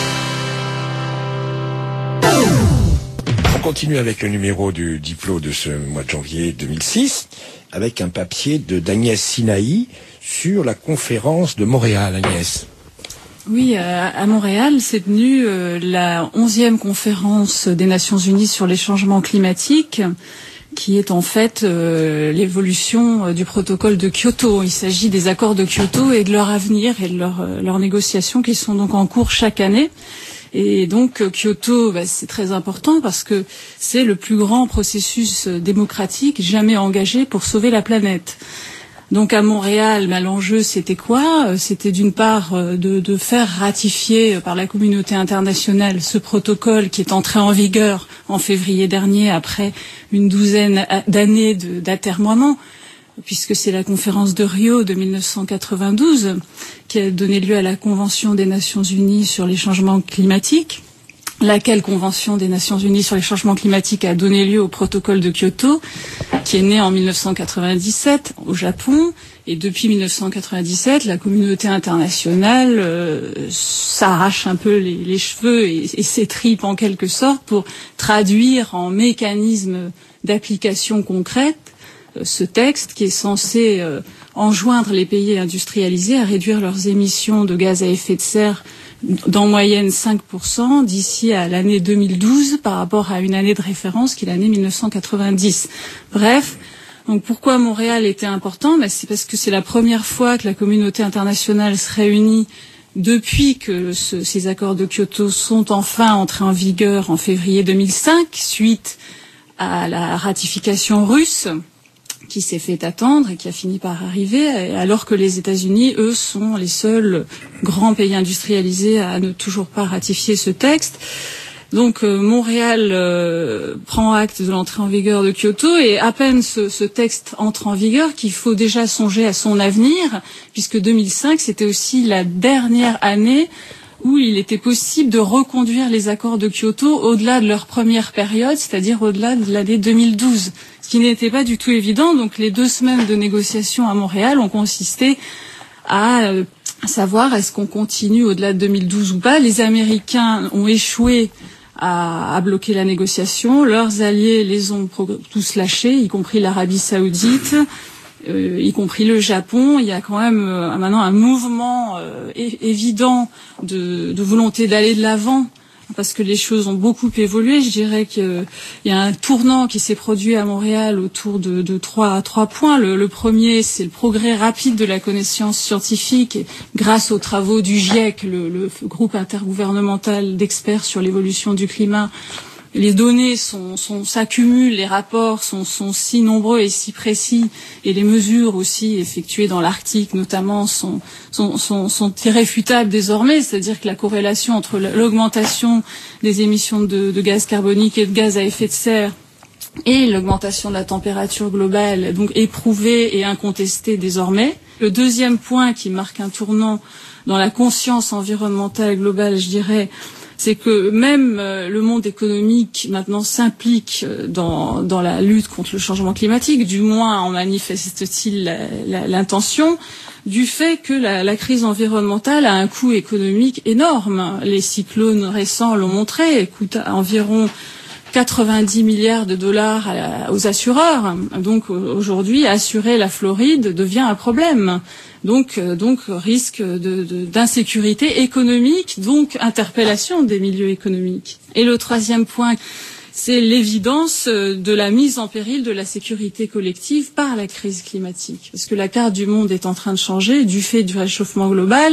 On continue avec le numéro du Diplo de ce mois de janvier 2006, avec un papier d'Agnès Sinaï sur la conférence de Montréal. Agnès. Oui, à Montréal s'est tenue la 11e conférence des Nations Unies sur les changements climatiques, qui est en fait l'évolution du protocole de Kyoto. Il s'agit des accords de Kyoto et de leur avenir et de leurs négociations qui sont donc en cours chaque année. Et donc Kyoto, c'est très important parce que c'est le plus grand processus démocratique jamais engagé pour sauver la planète. Donc à Montréal, l'enjeu c'était quoi? C'était d'une part de faire ratifier par la communauté internationale ce protocole qui est entré en vigueur en février dernier après une douzaine d'années d'atermoiement, puisque c'est la conférence de Rio de 1992 qui a donné lieu à la Convention des Nations Unies sur les changements climatiques, laquelle Convention des Nations Unies sur les changements climatiques a donné lieu au protocole de Kyoto, qui est né en 1997 au Japon. Et depuis 1997, la communauté internationale s'arrache un peu les cheveux et s'étripe en quelque sorte pour traduire en mécanisme d'application concrète ce texte qui est censé enjoindre les pays industrialisés à réduire leurs émissions de gaz à effet de serre d'en moyenne 5% d'ici à l'année 2012 par rapport à une année de référence qui est l'année 1990. Bref, donc pourquoi Montréal était important? C'est parce que c'est la première fois que la communauté internationale se réunit depuis que ces accords de Kyoto sont enfin entrés en vigueur en février 2005, suite à la ratification russe qui s'est fait attendre et qui a fini par arriver, alors que les États-Unis, eux, sont les seuls grands pays industrialisés à ne toujours pas ratifier ce texte. Donc Montréal prend acte de l'entrée en vigueur de Kyoto et à peine ce texte entre en vigueur qu'il faut déjà songer à son avenir, puisque 2005 c'était aussi la dernière année où il était possible de reconduire les accords de Kyoto au-delà de leur première période, c'est-à-dire au-delà de l'année 2012, ce qui n'était pas du tout évident. Donc les 2 semaines de négociations à Montréal ont consisté à savoir est-ce qu'on continue au-delà de 2012 ou pas. Les Américains ont échoué à bloquer la négociation, leurs alliés les ont tous lâchés, y compris l'Arabie Saoudite, y compris le Japon. Il y a quand même maintenant un mouvement évident de volonté d'aller de l'avant, parce que les choses ont beaucoup évolué. Je dirais qu'il y a un tournant qui s'est produit à Montréal autour de trois points. Le premier, c'est le progrès rapide de la connaissance scientifique grâce aux travaux du GIEC, le groupe intergouvernemental d'experts sur l'évolution du climat. Les données s'accumulent, les rapports sont si nombreux et si précis, et les mesures aussi effectuées dans l'Arctique notamment sont irréfutables désormais, c'est-à-dire que la corrélation entre l'augmentation des émissions de gaz carbonique et de gaz à effet de serre et l'augmentation de la température globale, donc éprouvée et incontestée désormais. Le deuxième point qui marque un tournant dans la conscience environnementale globale, je dirais, c'est que même le monde économique maintenant s'implique dans la lutte contre le changement climatique, du moins en manifeste-t-il l'intention, du fait que la crise environnementale a un coût économique énorme. Les cyclones récents l'ont montré, coûtent environ 90 milliards de dollars aux assureurs. Donc aujourd'hui, assurer la Floride devient un problème. Donc risque d'insécurité économique, donc interpellation des milieux économiques. Et le troisième point, c'est l'évidence de la mise en péril de la sécurité collective par la crise climatique. Parce que la carte du monde est en train de changer du fait du réchauffement global.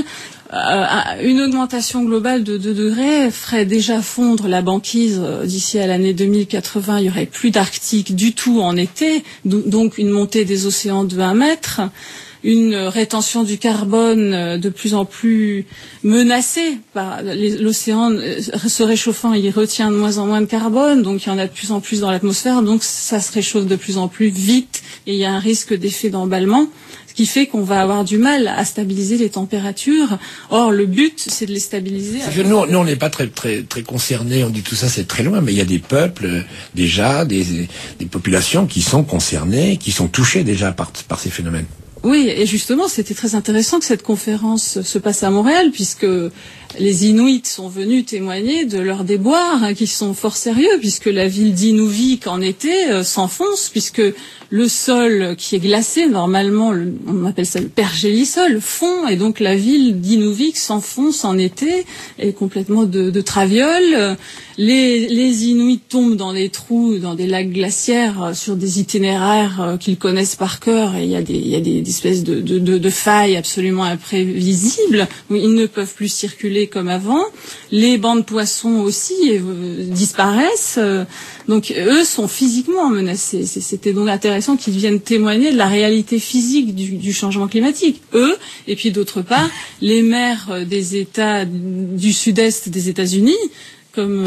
Une augmentation globale de 2 degrés ferait déjà fondre la banquise d'ici à l'année 2080. Il y aurait plus d'Arctique du tout en été, donc une montée des océans de 1 mètre. Une rétention du carbone de plus en plus menacée par l'océan se réchauffant, il retient de moins en moins de carbone, donc il y en a de plus en plus dans l'atmosphère, donc ça se réchauffe de plus en plus vite et il y a un risque d'effet d'emballement, ce qui fait qu'on va avoir du mal à stabiliser les températures. Or, le but, c'est de les stabiliser. Nous, on n'est pas très concernés, on dit tout ça, c'est très loin, mais il y a des peuples, déjà, des populations qui sont concernées, qui sont touchées déjà par ces phénomènes. Oui, et justement, c'était très intéressant que cette conférence se passe à Montréal, puisque les Inuits sont venus témoigner de leurs déboires, qui sont fort sérieux, puisque la ville d'Inuvik en été s'enfonce, puisque le sol qui est glacé, normalement, on appelle ça le pergélisol, fond, et donc la ville d'Inuvik s'enfonce en été, est complètement de traviole. Les Inuits tombent dans des trous, dans des lacs glaciaires, sur des itinéraires qu'ils connaissent par cœur, et il y a des espèces de failles absolument imprévisibles, où ils ne peuvent plus circuler comme avant. Les bancs de poissons aussi disparaissent, donc eux sont physiquement menacés. C'était donc intéressant qu'ils viennent témoigner de la réalité physique du changement climatique. Eux, et puis d'autre part, les maires des États du sud-est des États-Unis, comme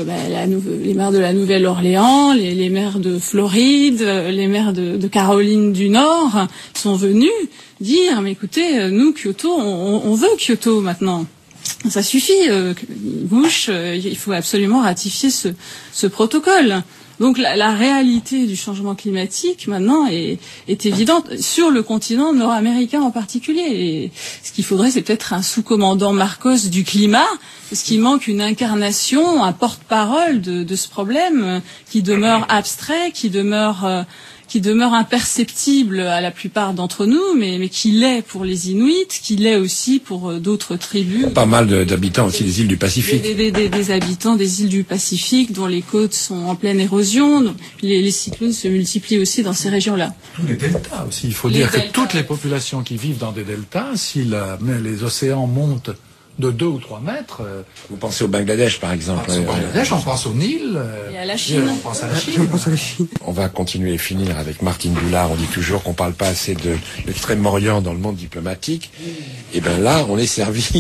les maires de la Nouvelle-Orléans, les maires de Floride, les maires de Caroline du Nord, sont venus dire, mais écoutez, nous, Kyoto, on veut Kyoto maintenant. Ça suffit, Bush, il faut absolument ratifier ce protocole. Donc la réalité du changement climatique maintenant est évidente sur le continent nord-américain en particulier. Et ce qu'il faudrait, c'est peut-être un sous-commandant Marcos du climat, parce qu'il manque une incarnation, un porte-parole de ce problème qui demeure abstrait, qui demeure imperceptible à la plupart d'entre nous, mais qui l'est pour les Inuits, qui l'est aussi pour d'autres tribus. Pas mal d'habitants aussi des îles du Pacifique. Des habitants des îles du Pacifique dont les côtes sont en pleine érosion. Donc, les cyclones se multiplient aussi dans ces régions-là. Les deltas aussi. Il faut dire que toutes les populations qui vivent dans des deltas, si les océans montent de 2 ou 3 mètres. Vous pensez au Bangladesh, par exemple. On pense au Bangladesh, on pense au Nil. Et à la Chine. On pense à la Chine. On va continuer et finir avec Martine Boulard. On dit toujours qu'on parle pas assez de l'Extrême-Orient dans le monde diplomatique. Et ben là, on est servi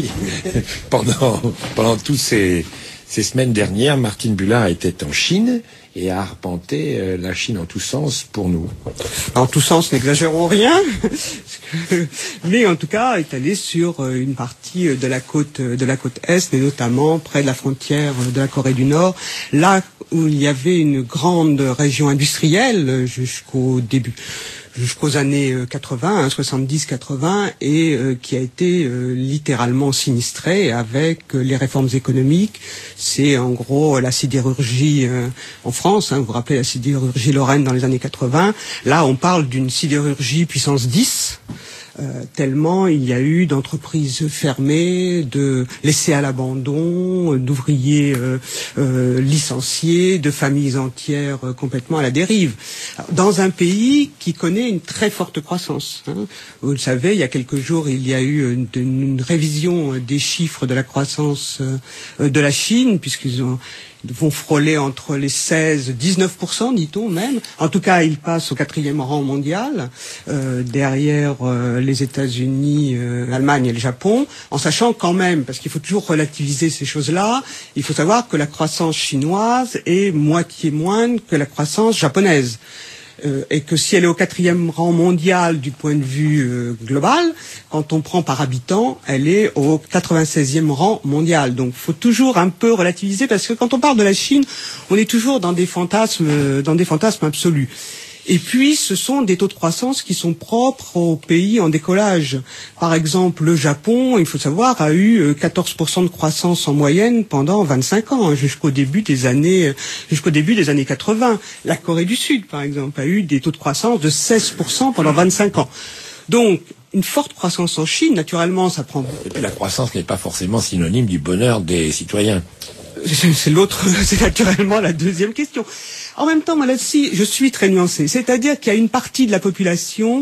pendant toutes ces semaines dernières. Martine Boulard était en Chine et a arpenté la Chine en tous sens pour nous. En tous sens, n'exagérons rien, mais en tout cas est allé sur une partie de la côte est, et notamment près de la frontière de la Corée du Nord, là où il y avait une grande région industrielle jusqu'aux années 80, 70-80, et qui a été littéralement sinistrée avec les réformes économiques. C'est en gros la sidérurgie en France, vous vous rappelez la sidérurgie Lorraine dans les années 80. Là, on parle d'une sidérurgie puissance 10, tellement il y a eu d'entreprises fermées, de laissées à l'abandon, d'ouvriers licenciés, de familles entières complètement à la dérive. Dans un pays qui connaît une très forte croissance. Vous le savez, il y a quelques jours, il y a eu une révision des chiffres de la croissance de la Chine, puisqu'ils vont frôler entre les 16-19%, dit-on même. En tout cas, ils passent au 4e rang mondial, derrière les États-Unis, l'Allemagne et le Japon, en sachant quand même, parce qu'il faut toujours relativiser ces choses-là, il faut savoir que la croissance chinoise est moitié moindre que la croissance japonaise. Et que si elle est au 4e rang mondial du point de vue global, quand on prend par habitant, elle est au 96e rang mondial. Donc, faut toujours un peu relativiser, parce que quand on parle de la Chine, on est toujours dans des fantasmes absolus. Et puis, ce sont des taux de croissance qui sont propres aux pays en décollage. Par exemple, le Japon, il faut savoir, a eu 14% de croissance en moyenne pendant 25 ans, jusqu'au début des années 80. La Corée du Sud, par exemple, a eu des taux de croissance de 16% pendant 25 ans. Donc, une forte croissance en Chine, naturellement, ça prend... Et puis la croissance n'est pas forcément synonyme du bonheur des citoyens. C'est naturellement la deuxième question. En même temps, moi là-dessus, je suis très nuancé. C'est-à-dire qu'il y a une partie de la population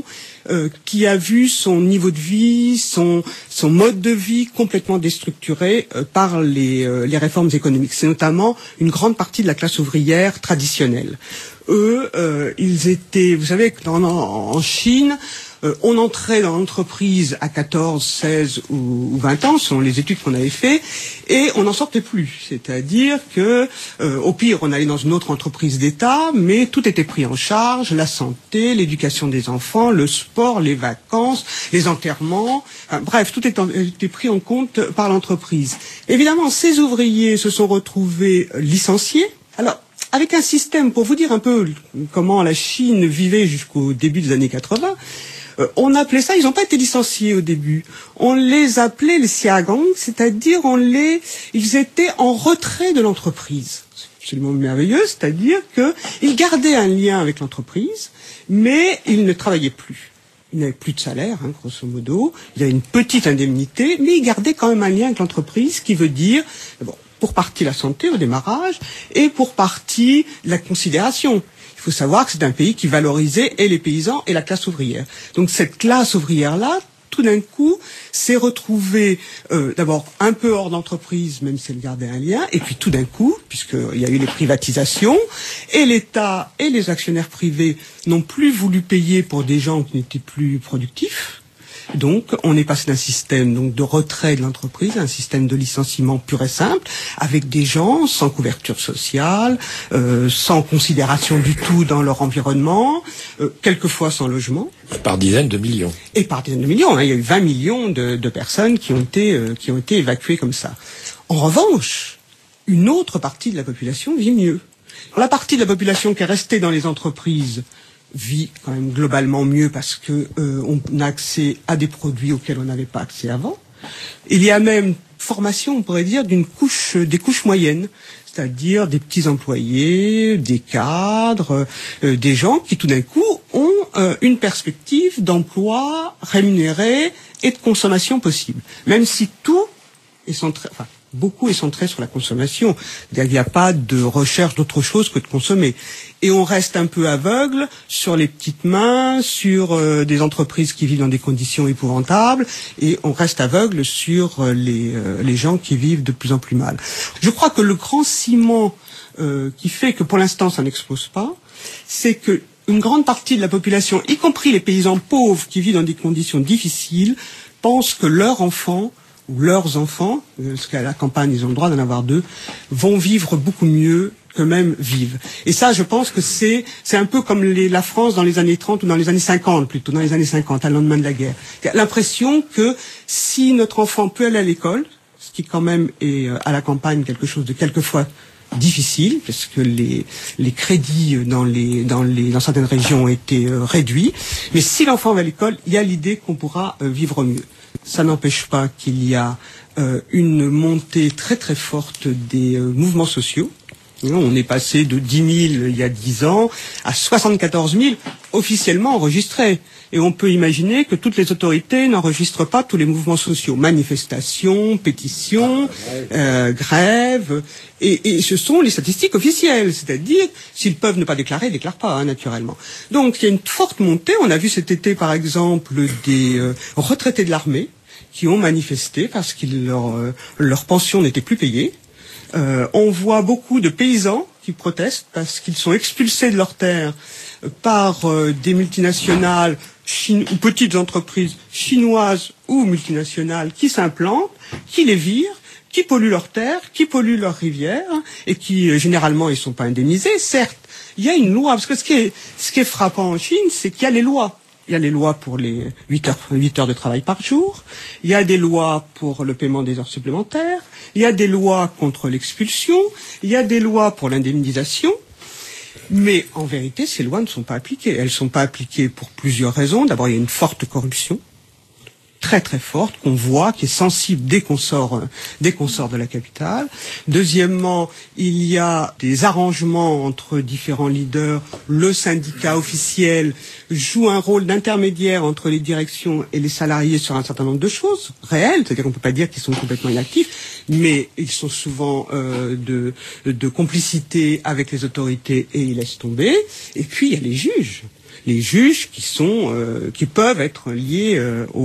qui a vu son niveau de vie, son mode de vie complètement déstructuré par les réformes économiques. C'est notamment une grande partie de la classe ouvrière traditionnelle. Eux, ils étaient, vous savez, en Chine, on entrait dans l'entreprise à 14, 16 ou 20 ans, selon les études qu'on avait fait, et on n'en sortait plus. C'est-à-dire que, au pire, on allait dans une autre entreprise d'État, mais tout était pris en charge, la santé, l'éducation des enfants, le sport, les vacances, les enterrements, bref, tout était pris en compte par l'entreprise. Évidemment, ces ouvriers se sont retrouvés licenciés. Alors, avec un système, pour vous dire un peu comment la Chine vivait jusqu'au début des années 80, on appelait ça, ils n'ont pas été licenciés au début, on les appelait les xiagang, c'est-à-dire ils étaient en retrait de l'entreprise. C'est absolument merveilleux, c'est-à-dire qu'ils gardaient un lien avec l'entreprise, mais ils ne travaillaient plus. Ils n'avaient plus de salaire, grosso modo, il y avait une petite indemnité, mais ils gardaient quand même un lien avec l'entreprise, qui veut dire, pour partie la santé au démarrage, et pour partie la considération. Il faut savoir que c'est un pays qui valorisait et les paysans et la classe ouvrière. Donc cette classe ouvrière-là, tout d'un coup, s'est retrouvée d'abord un peu hors d'entreprise, même si elle gardait un lien, et puis tout d'un coup, puisqu'il y a eu les privatisations, et l'État et les actionnaires privés n'ont plus voulu payer pour des gens qui n'étaient plus productifs. Donc, on est passé d'un système de retrait de l'entreprise à un système de licenciement pur et simple, avec des gens sans couverture sociale, sans considération du tout dans leur environnement, quelquefois sans logement. Et par dizaines de millions. Et par dizaines de millions. Il y a eu 20 millions de personnes qui ont été évacuées comme ça. En revanche, une autre partie de la population vit mieux. La partie de la population qui est restée dans les entreprises vit quand même globalement mieux, parce que on a accès à des produits auxquels on n'avait pas accès avant. Il y a même formation, on pourrait dire, des couches moyennes, c'est-à-dire des petits employés, des cadres, des gens qui tout d'un coup ont une perspective d'emploi rémunéré et de consommation possible. Même si tout est centré, beaucoup est centré sur la consommation. Il n'y a pas de recherche d'autre chose que de consommer. Et on reste un peu aveugle sur les petites mains, sur des entreprises qui vivent dans des conditions épouvantables, et on reste aveugle sur les gens qui vivent de plus en plus mal. Je crois que le grand ciment qui fait que pour l'instant ça n'explose pas, c'est que une grande partie de la population, y compris les paysans pauvres qui vivent dans des conditions difficiles, pensent que leurs enfants ou leurs enfants, parce qu'à la campagne ils ont le droit d'en avoir 2, vont vivre beaucoup mieux qu'eux-mêmes vivent. Et ça, je pense que c'est un peu comme la France dans les années 30 ou dans les années 50, plutôt dans les années 50, à le lendemain de la guerre. Il y a l'impression que si notre enfant peut aller à l'école, ce qui quand même est à la campagne quelque chose de quelquefois difficile, parce que les crédits dans certaines régions ont été réduits, mais si l'enfant va à l'école, il y a l'idée qu'on pourra vivre mieux. Ça n'empêche pas qu'il y a une montée très très forte des mouvements sociaux. On est passé de 10 000 il y a 10 ans à 74 000 officiellement enregistrés. Et on peut imaginer que toutes les autorités n'enregistrent pas tous les mouvements sociaux. Manifestations, pétitions, grèves. Et ce sont les statistiques officielles. C'est-à-dire, s'ils peuvent ne pas déclarer, ils ne déclarent pas, naturellement. Donc, il y a une forte montée. On a vu cet été, par exemple, des retraités de l'armée qui ont manifesté parce que leur pension n'était plus payée. On voit beaucoup de paysans qui protestent parce qu'ils sont expulsés de leurs terres par des multinationales ou petites entreprises chinoises ou multinationales qui s'implantent, qui les virent, qui polluent leurs terres, qui polluent leurs rivières et qui, généralement, ils ne sont pas indemnisés. Certes, il y a une loi, parce que ce qui est frappant en Chine, c'est qu'il y a les lois. Il y a les lois pour les 8 heures de travail par jour. Il y a des lois pour le paiement des heures supplémentaires. Il y a des lois contre l'expulsion. Il y a des lois pour l'indemnisation. Mais en vérité, ces lois ne sont pas appliquées. Elles ne sont pas appliquées pour plusieurs raisons. D'abord, il y a une forte corruption, très très forte, qu'on voit, qui est sensible dès qu'on sort de la capitale. Deuxièmement, il y a des arrangements entre différents leaders. Le syndicat officiel joue un rôle d'intermédiaire entre les directions et les salariés sur un certain nombre de choses réelles, c'est-à-dire qu'on ne peut pas dire qu'ils sont complètement inactifs, mais ils sont souvent de complicité avec les autorités et ils laissent tomber. Et puis il y a les juges. Les juges qui peuvent être liés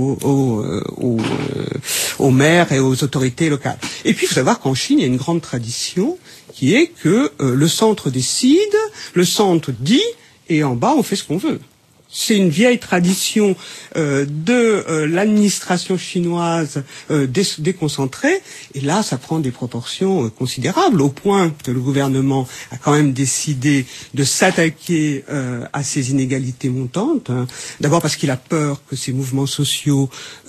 aux maires et aux autorités locales. Et puis il faut savoir qu'en Chine, il y a une grande tradition qui est que le centre décide, le centre dit, et en bas on fait ce qu'on veut. C'est une vieille tradition de l'administration chinoise déconcentrée, et là ça prend des proportions considérables, au point que le gouvernement a quand même décidé de s'attaquer à ces inégalités montantes, hein. D'abord parce qu'il a peur que ces mouvements sociaux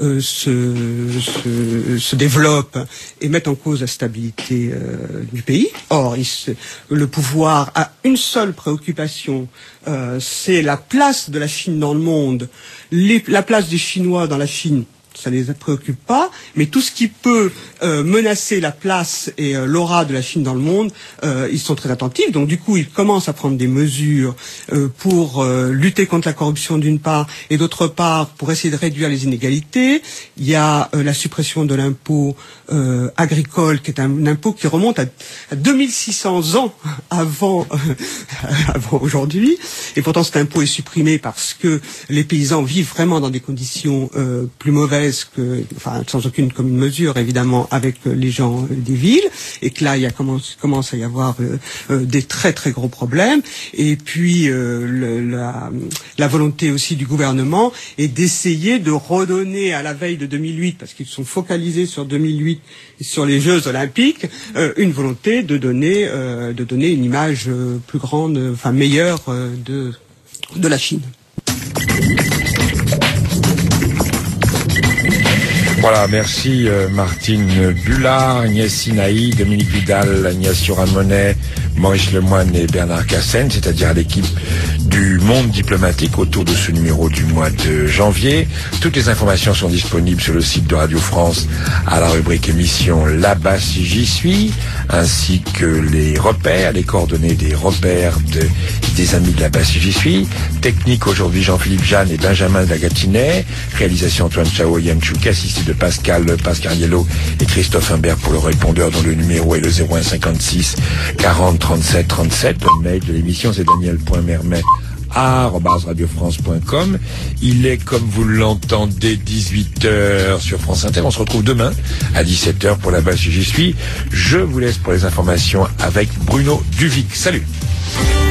se développent et mettent en cause la stabilité du pays. Or, le pouvoir a une seule préoccupation, c'est la place de la Chine dans le monde, la place des Chinois dans la Chine. Ça ne les préoccupe pas, mais tout ce qui peut menacer la place et l'aura de la Chine dans le monde, ils sont très attentifs. Donc du coup, ils commencent à prendre des mesures pour lutter contre la corruption d'une part, et d'autre part pour essayer de réduire les inégalités. Il y a la suppression de l'impôt agricole, qui est un impôt qui remonte à 2600 ans avant aujourd'hui. Et pourtant, cet impôt est supprimé parce que les paysans vivent vraiment dans des conditions plus mauvaises sans aucune commune mesure, évidemment, avec les gens des villes, et que là, commence à y avoir des très très gros problèmes. Et puis, la volonté aussi du gouvernement est d'essayer de redonner à la veille de 2008, parce qu'ils sont focalisés sur 2008 et sur les Jeux Olympiques, une volonté de donner une image plus grande, meilleure de la Chine. Voilà, merci Martine Bullard, Agnès Sinaï, Dominique Vidal, Agnès Ramonet, Maurice Lemoine et Bernard Cassen, c'est-à-dire à l'équipe du monde diplomatique autour de ce numéro du mois de janvier. Toutes les informations sont disponibles sur le site de Radio France à la rubrique émission Là-bas si j'y suis, ainsi que les repères, les coordonnées des repères des amis de Là-bas si j'y suis. Technique aujourd'hui Jean-Philippe Jeanne et Benjamin Dagatinet. Réalisation Antoine Chao et Yann Chouk, assisté de Pascal Pascariello et Christophe Imbert pour le répondeur dont le numéro est le 01 56 40 37 37. Le mail de l'émission c'est daniel.mermet@radiofrance.com. Il est, comme vous l'entendez, 18h sur France Inter. On se retrouve demain à 17h pour Là-bas si j'y suis. Je vous laisse pour les informations avec Bruno Duvic. Salut.